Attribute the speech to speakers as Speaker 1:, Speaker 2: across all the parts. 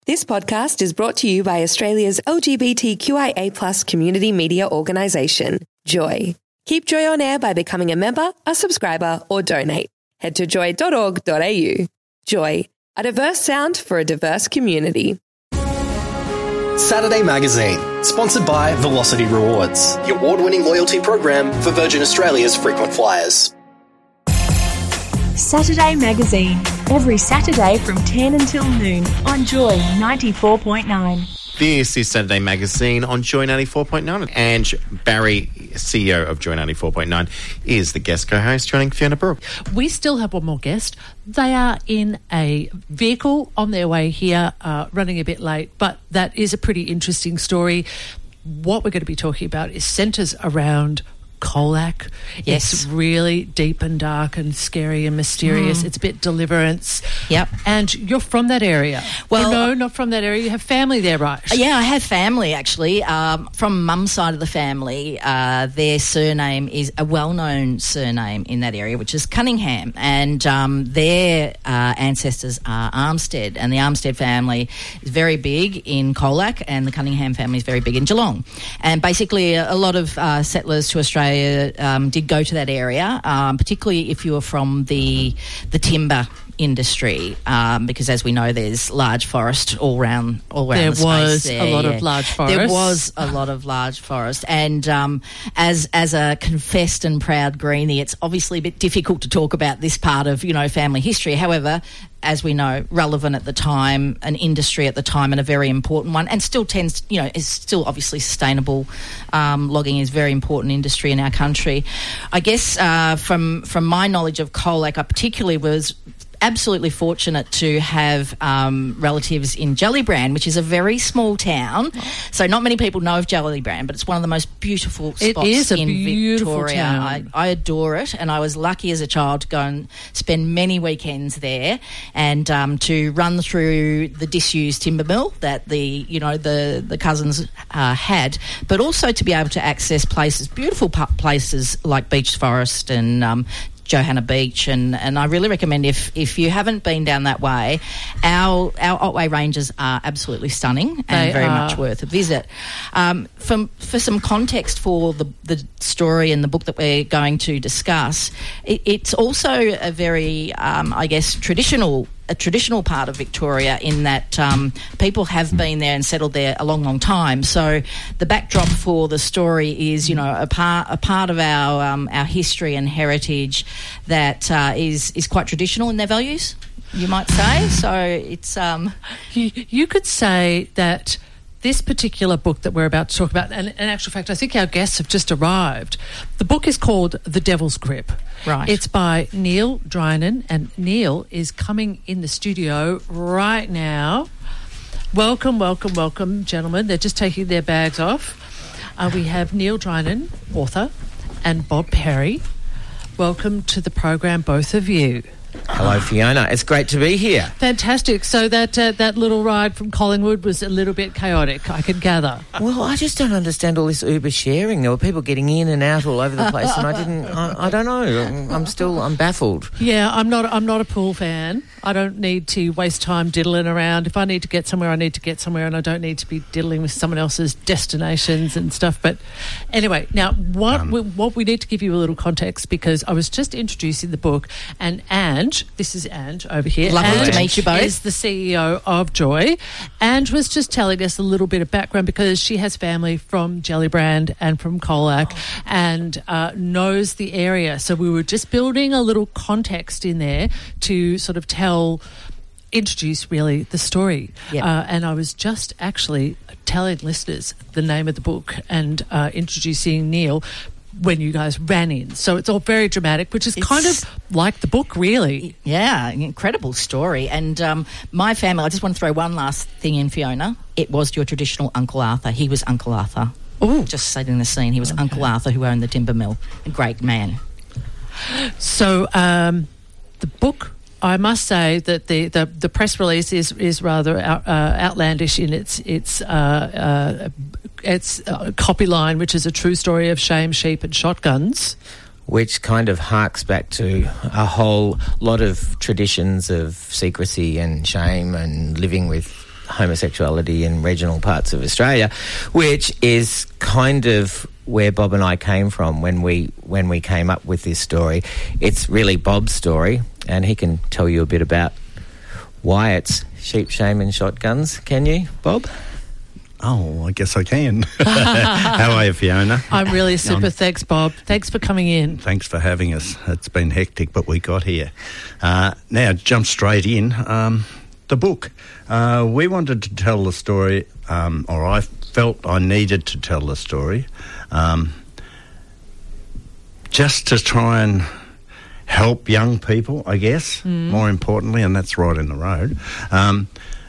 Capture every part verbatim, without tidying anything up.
Speaker 1: This podcast is brought to you by Australia's L G B T Q I A plus community media organisation, Joy. Keep Joy on air by becoming a member, a subscriber, or donate. Head to joy dot org dot a u. Joy, a diverse sound for a diverse community.
Speaker 2: Saturday Magazine, sponsored by Velocity Rewards, the award-winning loyalty program for Virgin Australia's frequent flyers.
Speaker 3: Saturday Magazine, every Saturday from ten until noon on Joy ninety-four point nine.
Speaker 4: This is Saturday Magazine on Joy ninety-four point nine. And Barry, C E O of Joy ninety-four point nine, is the guest co-host, joining Fiona Brooke.
Speaker 5: We still have one more guest. They are in a vehicle on their way here, uh, running a bit late, but that is a pretty interesting story. What we're going to be talking about is centres around Colac.
Speaker 6: Yes.
Speaker 5: It's really deep and dark and scary and mysterious. Mm. It's a bit Deliverance.
Speaker 6: Yep.
Speaker 5: And you're from that area.
Speaker 6: Well,
Speaker 5: oh, no, not from that area. You have family there, right?
Speaker 6: Yeah, I have family, actually. Um, from mum's side of the family, uh, their surname is a well-known surname in that area, which is Cunningham. And um, their uh, ancestors are Armstead. And the Armstead family is very big in Colac, and the Cunningham family is very big in Geelong. And basically, a, a lot of uh, settlers to Australia Um, did go to that area, um, particularly if you were from the the timber industry, um, because as we know, there's large forest all around all around
Speaker 5: there
Speaker 6: the space.
Speaker 5: Was
Speaker 6: there
Speaker 5: a lot
Speaker 6: yeah.
Speaker 5: of large forest.
Speaker 6: There was a lot of large forest, and um, as as a confessed and proud greenie, it's obviously a bit difficult to talk about this part of you know family history. However, as we know, relevant at the time, an industry at the time, and a very important one, and still tends, to, you know, is still obviously sustainable. Um, logging is a very important industry in our country. I guess uh, from from my knowledge of Colac, I particularly was absolutely fortunate to have um, relatives in Gellibrand, which is a very small town. So not many people know of Gellibrand, but it's one of the most beautiful spots
Speaker 5: it is a
Speaker 6: in
Speaker 5: beautiful
Speaker 6: Victoria.
Speaker 5: Town.
Speaker 6: I, I adore it, and I was lucky as a child to go and spend many weekends there and um, to run through the disused timber mill that the you know the the cousins uh, had, but also to be able to access places, beautiful places like Beech Forest and um, Johanna Beach, and, and I really recommend if, if you haven't been down that way, our our Otway Ranges are absolutely stunning and
Speaker 5: they
Speaker 6: very
Speaker 5: are.
Speaker 6: much worth a visit. Um, for, for some context for the, the story and the book that we're going to discuss, it, it's also a very, um, I guess, traditional a traditional part of Victoria in that um, people have been there and settled there a long, long time. So the backdrop for the story is, you know, a part a part of our um, our history and heritage that uh, is is quite traditional in their values, you might say. So it's um,
Speaker 5: you, you could say that this particular book that we're about to talk about, and in actual fact, I think our guests have just arrived. The book is called The Devil's Grip.
Speaker 6: Right.
Speaker 5: It's by Neil Drinan, and Neil is coming in the studio right now. Welcome, welcome, welcome, gentlemen. They're just taking their bags off. Uh, we have Neil Drinan, author, and Bob Perry. Welcome to the program, both of you.
Speaker 7: Hello, Fiona. It's great to be here.
Speaker 5: Fantastic. So that uh, that little ride from Collingwood was a little bit chaotic, I could gather.
Speaker 7: Well, I just don't understand all this Uber sharing. There were people getting in and out all over the place, and I didn't. I, I don't know. I'm, I'm still. I'm baffled.
Speaker 5: Yeah, I'm not. I'm not a pool fan. I don't need to waste time diddling around. If I need to get somewhere, I need to get somewhere, and I don't need to be diddling with someone else's destinations and stuff. But anyway, now what um, we, what we need to give you a little context, because I was just introducing the book, and Ange, this is Ange over here.
Speaker 6: Lovely
Speaker 5: Ange
Speaker 6: to meet you both.
Speaker 5: is the C E O of Joy. Ange was just telling us a little bit of background because she has family from Gellibrand and from Colac, oh. and uh, knows the area. So we were just building a little context in there to sort of tell introduce really the story.
Speaker 6: Yep.
Speaker 5: Uh, and I was just actually telling listeners the name of the book and uh, introducing Neil when you guys ran in. So it's all very dramatic, which is it's, kind of like the book, really.
Speaker 6: Yeah, an incredible story. And um, my family, I just want to throw one last thing in, Fiona. It was your traditional Uncle Arthur. He was Uncle Arthur.
Speaker 5: Oh,
Speaker 6: just setting the scene. He was okay. Uncle Arthur who owned the timber mill. A great man.
Speaker 5: So um, the book, I must say that the, the, the press release is is rather out, uh, outlandish in its its uh, uh, its uh, copy line, which is a true story of shame, sheep, and shotguns.
Speaker 7: Which kind of harks back to a whole lot of traditions of secrecy and shame and living with homosexuality in regional parts of Australia, which is kind of where Bob and I came from when we when we came up with this story. It's really Bob's story, and he can tell you a bit about why it's sheep, shame and shotguns. Can you, Bob?
Speaker 8: Oh, I guess I can. How are you, Fiona?
Speaker 5: I'm really super. Um, Thanks, Bob. Thanks for coming in.
Speaker 8: Thanks for having us. It's been hectic, but we got here. Uh, now, jump straight in. Um, the book. Uh, we wanted to tell the story, um, or I felt I needed to tell the story, um, just to try and help young people, I guess, mm. more importantly, and that's right in the road. Um,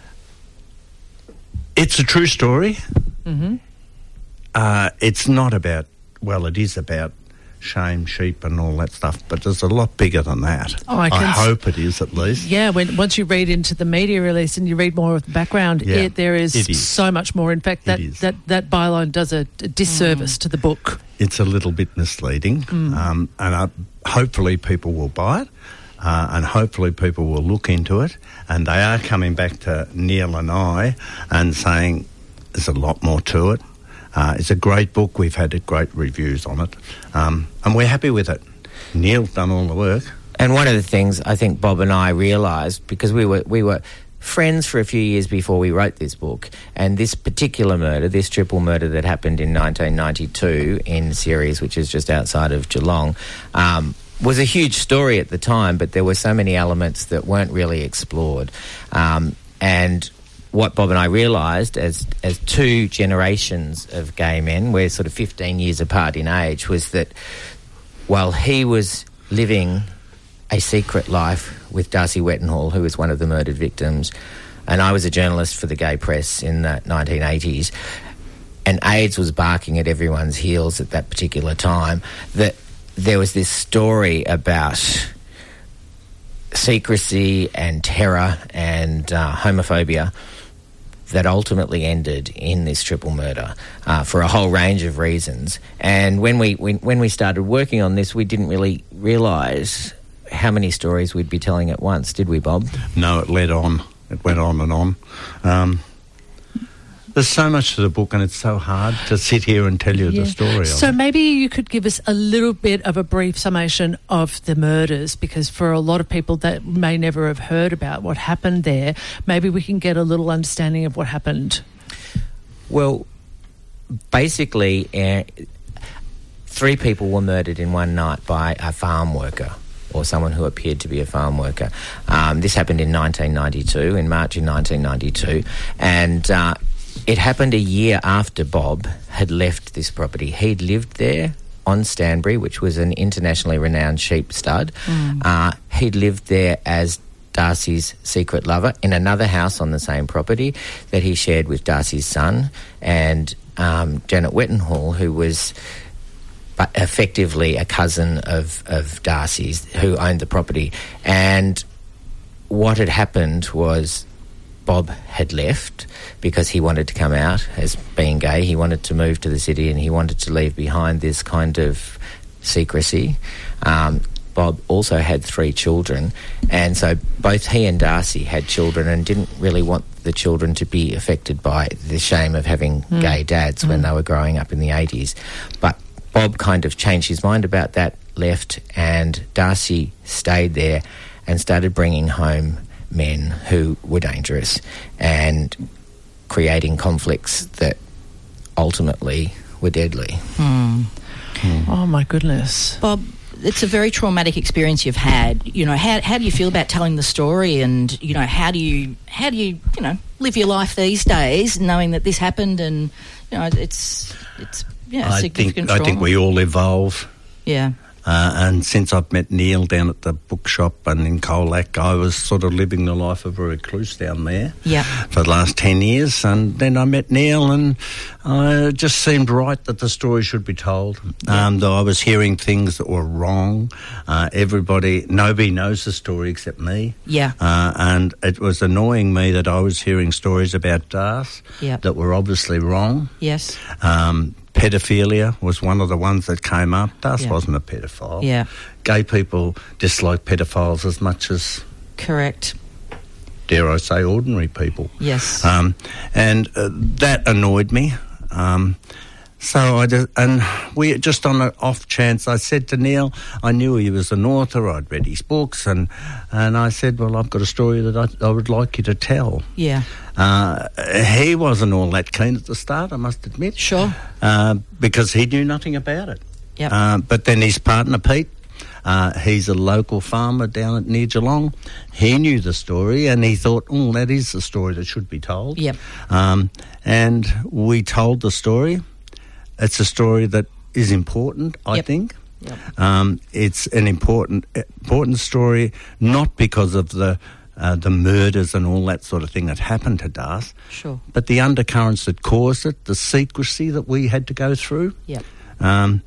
Speaker 8: it's a true story.
Speaker 5: Mm-hmm.
Speaker 8: Uh, it's not about, well, it is about shame, sheep and all that stuff, but there's a lot bigger than that.
Speaker 5: Oh, I, can
Speaker 8: I hope it is, at least.
Speaker 5: Yeah, when once you read into the media release and you read more of the background,
Speaker 8: yeah,
Speaker 5: it, there is,
Speaker 8: it is
Speaker 5: so much more. In fact, that, that, that byline does a, a disservice mm. to the book.
Speaker 8: It's a little bit misleading,
Speaker 5: mm.
Speaker 8: um, and uh, hopefully people will buy it, uh, and hopefully people will look into it, and they are coming back to Neil and I and saying there's a lot more to it. Uh, it's a great book. We've had great reviews on it, um, and we're happy with it. Neil's done all the work.
Speaker 7: And one of the things I think Bob and I realised, because we were we were friends for a few years before we wrote this book, and this particular murder, this triple murder that happened in nineteen ninety-two in Ceres, which is just outside of Geelong, um, was a huge story at the time, but there were so many elements that weren't really explored. Um, and what Bob and I realised as as two generations of gay men, we're sort of fifteen years apart in age, was that while he was living a secret life with Darcy Wetenhall, who was one of the murdered victims, and I was a journalist for the Gay Press in the nineteen eighties, and AIDS was barking at everyone's heels at that particular time, that there was this story about secrecy and terror and uh, homophobia that ultimately ended in this triple murder uh, for a whole range of reasons. And when we, when, when we started working on this, we didn't really realise how many stories we'd be telling at once, did we, Bob?
Speaker 8: No, it led on. It went on and on. Um, there's so much to the book, and it's so hard to sit here and tell you
Speaker 5: yeah.
Speaker 8: the story of
Speaker 5: So
Speaker 8: it.
Speaker 5: maybe you could give us a little bit of a brief summation of the murders, because for a lot of people that may never have heard about what happened there, maybe we can get a little understanding of what happened.
Speaker 7: Well, basically, uh, three people were murdered in one night by a farm worker, or someone who appeared to be a farm worker. Um, this happened in nineteen ninety-two, in March in nineteen ninety-two, and uh, it happened a year after Bob had left this property. He'd lived there on Stanbury, which was an internationally renowned sheep stud.
Speaker 5: Mm.
Speaker 7: Uh, he'd lived there as Darcy's secret lover in another house on the same property that he shared with Darcy's son and um, Janet Wetenhall, who was but effectively a cousin of, of Darcy's, who owned the property. And what had happened was Bob had left because he wanted to come out as being gay. He wanted to move to the city and he wanted to leave behind this kind of secrecy. Um, Bob also had three children, and so both he and Darcy had children and didn't really want the children to be affected by the shame of having mm. gay dads mm. when they were growing up in the eighties. But Bob kind of changed his mind about that, left, and Darcy stayed there and started bringing home men who were dangerous and creating conflicts that ultimately were deadly.
Speaker 6: Mm.
Speaker 5: Mm. Oh, my goodness.
Speaker 6: Bob, it's a very traumatic experience you've had. You know, how how do you feel about telling the story, and, you know, how do you, how do you, you know, live your life these days knowing that this happened, and, you know, it's, it's yeah,
Speaker 8: I
Speaker 6: significant
Speaker 8: think,
Speaker 6: trauma.
Speaker 8: I think we all evolve.
Speaker 6: Yeah.
Speaker 8: Uh, and since I've met Neil down at the bookshop and in Colac, I was sort of living the life of a recluse down there
Speaker 6: yeah.
Speaker 8: for the last ten years. And then I met Neil, and uh, it just seemed right that the story should be told. Yeah. Um, though I was hearing things that were wrong. Uh, everybody, nobody knows the story except me.
Speaker 6: Yeah.
Speaker 8: Uh, and it was annoying me that I was hearing stories about Darcy
Speaker 6: yeah.
Speaker 8: that were obviously wrong.
Speaker 6: Yes.
Speaker 8: Um, Pedophilia was one of the ones that came up. Darcy
Speaker 6: yeah.
Speaker 8: wasn't a pedophile.
Speaker 6: Yeah.
Speaker 8: Gay people dislike pedophiles as much as...
Speaker 6: Correct.
Speaker 8: dare I say, ordinary people.
Speaker 6: Yes.
Speaker 8: Um, and uh, that annoyed me. Um, so I just, and we just on an off chance, I said to Neil, I knew he was an author, I'd read his books, and, and I said, well, I've got a story that I, I would like you to tell.
Speaker 6: Yeah.
Speaker 8: Uh, he wasn't all that keen at the start, I must admit.
Speaker 6: Sure.
Speaker 8: Uh, because he knew nothing about it.
Speaker 6: Yep.
Speaker 8: Uh, but then his partner, Pete, uh, he's a local farmer down at near Geelong. He knew the story and he thought, oh, that is the story that should be told.
Speaker 6: Yep.
Speaker 8: Um, and we told the story. It's a story that is important, I
Speaker 6: Yep.
Speaker 8: think.
Speaker 6: Yep.
Speaker 8: Um, it's an important important story, not because of the uh, the murders and all that sort of thing that happened to Das,
Speaker 6: Sure.
Speaker 8: but the undercurrents that caused it, the secrecy that we had to go through.
Speaker 6: Yep.
Speaker 8: Um,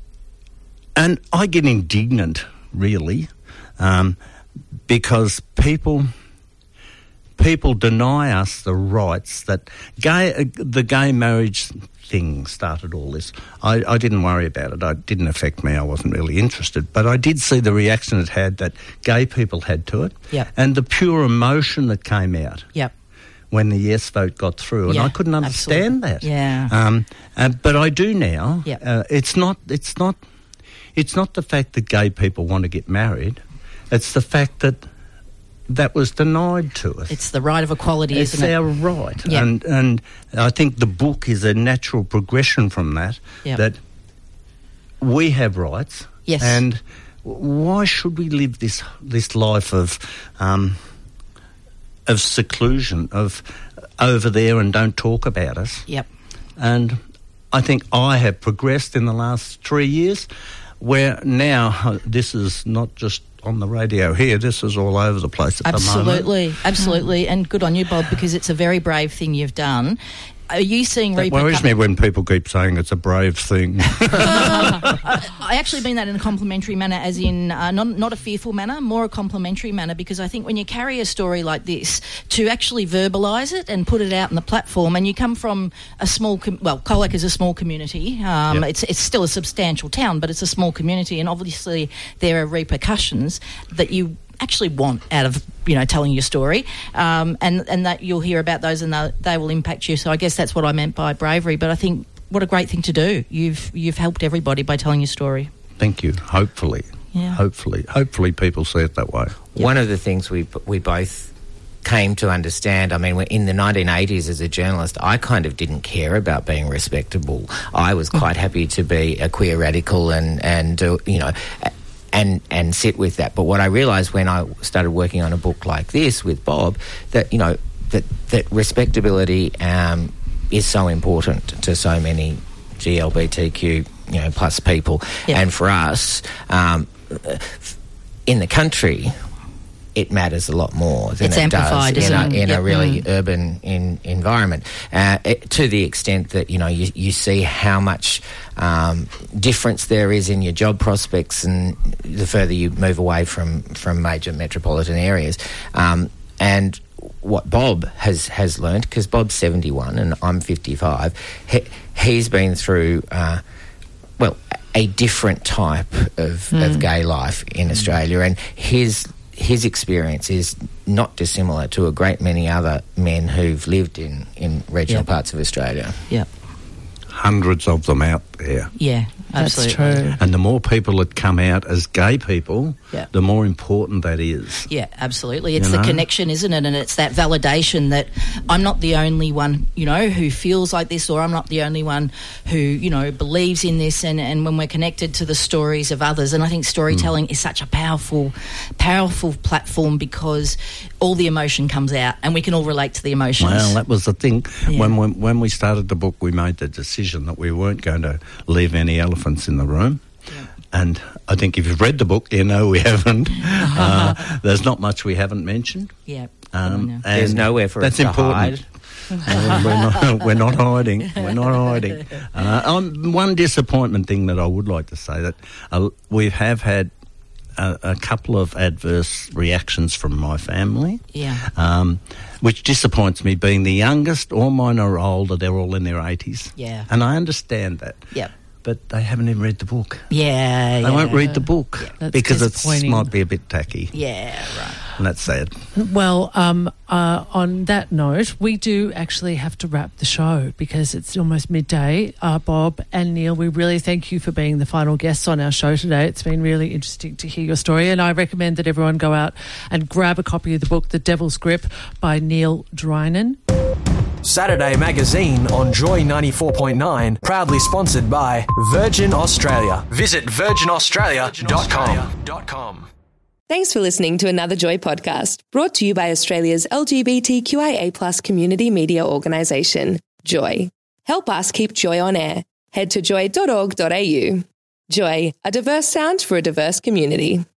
Speaker 8: and I get indignant, really, um, because people people deny us the rights that gay uh, the gay marriage thing started all this. I, I didn't worry about it. It didn't affect me. I wasn't really interested. But I did see the reaction it had that gay people had to it.
Speaker 6: Yep.
Speaker 8: And the pure emotion that came out
Speaker 6: Yep.
Speaker 8: when the yes vote got through. And
Speaker 6: Yeah,
Speaker 8: I couldn't understand
Speaker 6: absolutely.
Speaker 8: that.
Speaker 6: Yeah.
Speaker 8: Um, uh, but I do now.
Speaker 6: Yep.
Speaker 8: Uh, it's not. It's not. It's not the fact that gay people want to get married. It's the fact that that was denied to us.
Speaker 6: It's the right of equality,
Speaker 8: It's
Speaker 6: isn't it?
Speaker 8: our right.
Speaker 6: Yeah.
Speaker 8: And and I think the book is a natural progression from that,
Speaker 6: Yeah.
Speaker 8: that we have rights.
Speaker 6: Yes.
Speaker 8: And why should we live this this life of um, of seclusion, of over there and don't talk about us?
Speaker 6: Yep.
Speaker 8: And I think I have progressed in the last three years, where now this is not just on the radio here, this is all over the place at the moment.
Speaker 6: Absolutely, absolutely. And good on you, Bob, because it's a very brave thing you've done. Are you seeing
Speaker 8: That worries
Speaker 6: repercussions?
Speaker 8: me when people keep saying it's a brave thing.
Speaker 6: I actually mean that in a complimentary manner, as in uh, not not a fearful manner, more a complimentary manner, because I think when you carry a story like this, to actually verbalise it and put it out on the platform, and you come from a small, com- well, Colac is a small community. Um,
Speaker 8: Yep.
Speaker 6: It's it's still a substantial town, but it's a small community, and obviously there are repercussions that you actually want out of, you know, telling your story, um, and and that you'll hear about those and they, they will impact you. So I guess that's what I meant by bravery. But I think what a great thing to do. You've you've helped everybody by telling your story.
Speaker 8: Thank you. Hopefully.
Speaker 6: Yeah.
Speaker 8: Hopefully. Hopefully people see it that way.
Speaker 7: One of the things we we both came to understand, I mean, in the nineteen eighties as a journalist, I kind of didn't care about being respectable. I was quite happy to be a queer radical and, and uh, you know, and and sit with that. But what I realised when I started working on a book like this with Bob, that, you know, that, that respectability um, is so important to so many G L B T Q, you know, plus people.
Speaker 6: Yeah.
Speaker 7: And for us, um, in the country, it matters a lot more than
Speaker 6: It's
Speaker 7: it does
Speaker 6: amplified,
Speaker 7: in,
Speaker 6: isn't
Speaker 7: a,
Speaker 6: it?
Speaker 7: in
Speaker 6: Yep.
Speaker 7: a really
Speaker 6: Mm.
Speaker 7: urban in, environment, uh, it, to the extent that, you know, you, you see how much um, difference there is in your job prospects, and the further you move away from, from major metropolitan areas. Um, and what Bob has, has learned, because Bob's seventy-one and I'm fifty-five, he, he's been through, uh, well, a different type of,
Speaker 6: Mm.
Speaker 7: of gay life in Australia, and his his experience is not dissimilar to a great many other men who've lived in, in regional
Speaker 6: Yep.
Speaker 7: parts of Australia.
Speaker 6: Yeah,
Speaker 8: Hundreds of them out there.
Speaker 6: yeah,
Speaker 5: That's
Speaker 6: absolutely.
Speaker 5: true.
Speaker 8: And the more people that come out as gay people,
Speaker 6: Yeah.
Speaker 8: the more important that is.
Speaker 6: Yeah, absolutely. It's
Speaker 8: You
Speaker 6: the
Speaker 8: know?
Speaker 6: connection, isn't it? And it's that validation that I'm not the only one, you know, who feels like this, or I'm not the only one who, you know, believes in this. And, and when we're connected to the stories of others, and I think storytelling mm. is such a powerful, powerful platform, because all the emotion comes out and we can all relate to the emotions.
Speaker 8: Well, that was the thing.
Speaker 6: Yeah.
Speaker 8: When, when when we started the book, we made the decision that we weren't going to leave any elephants in the room.
Speaker 6: Yeah.
Speaker 8: And I think if you've read the book, you know we haven't. uh, there's not much we haven't mentioned.
Speaker 6: Yeah.
Speaker 8: Um,
Speaker 6: Yeah.
Speaker 8: and
Speaker 7: There's nowhere for
Speaker 8: that's
Speaker 7: us to
Speaker 8: important. Uh, we're, not, we're not hiding. We're not hiding. Uh, um, one disappointment thing that I would like to say, that uh, we have had a, a couple of adverse reactions from my family.
Speaker 6: Yeah.
Speaker 8: Um, which disappoints me, being the youngest. All mine are older. They're all in their eighties.
Speaker 6: Yeah.
Speaker 8: And I understand that.
Speaker 6: Yep.
Speaker 8: but they haven't even read the book.
Speaker 6: Yeah,
Speaker 8: They
Speaker 6: yeah.
Speaker 8: won't read the book
Speaker 5: That's
Speaker 8: because it
Speaker 5: disappointing.
Speaker 8: might be a bit tacky.
Speaker 6: Yeah, right.
Speaker 8: And that's sad.
Speaker 5: Well, um, uh, on that note, we do actually have to wrap the show because it's almost midday. Uh, Bob and Neil, we really thank you for being the final guests on our show today. It's been really interesting to hear your story, and I recommend that everyone go out and grab a copy of the book, The Devil's Grip, by Neil Drinan.
Speaker 9: Saturday Magazine on Joy ninety-four point nine, proudly sponsored by Virgin Australia. Visit virgin australia dot com.
Speaker 1: Thanks for listening to another Joy podcast, brought to you by Australia's L G B T Q I A plus community media organisation, Joy. Help us keep Joy on air. Head to joy dot org dot a u. Joy, a diverse sound for a diverse community.